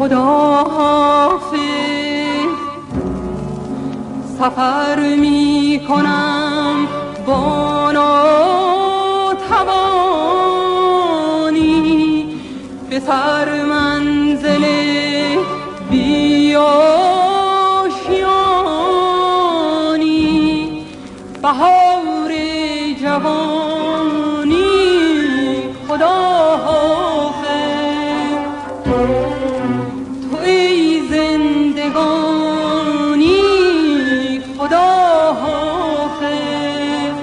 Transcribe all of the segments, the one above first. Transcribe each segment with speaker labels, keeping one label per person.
Speaker 1: خدا حافظ. سفر می کنم با ناتوانی به سر منزل بی آشیانی. بهار جوانی خدا حافظ. تو ای زندگانی خدا حافظ.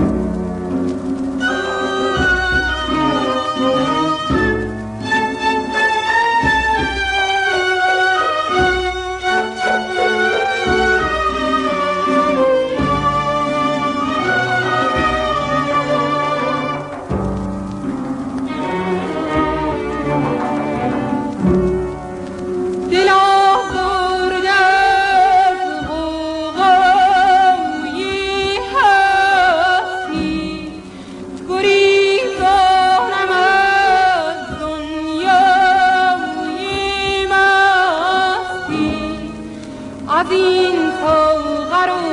Speaker 1: از این ساغر و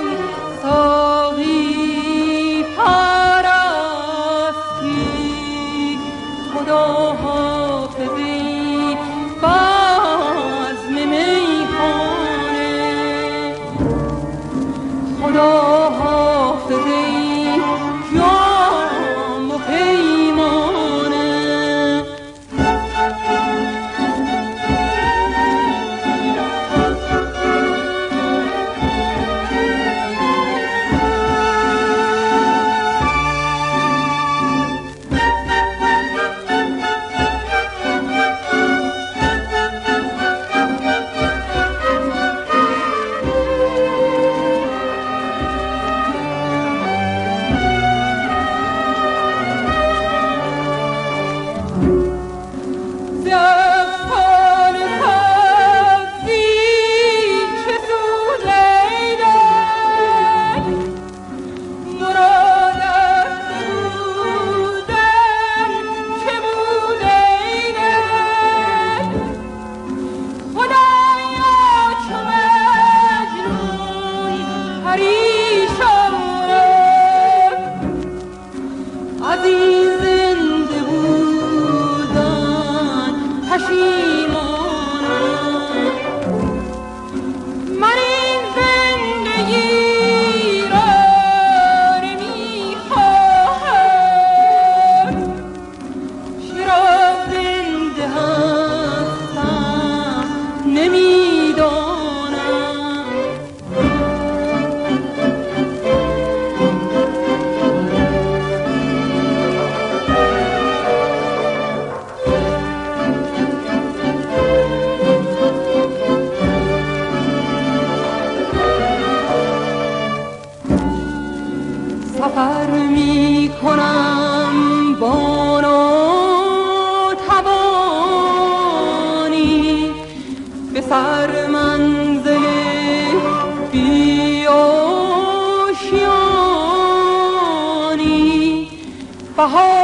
Speaker 1: ساقی پرستی خدا حافظی بزم میخانه. خدا حافظی جام و پیمانه. از این زنده بودن پشیمانم. من این زندگی را نمیخواهم، چرا زنده هستم نمیدانم. سفر می کنم با ناتوانی به سر منزل بی آشیانی. بهار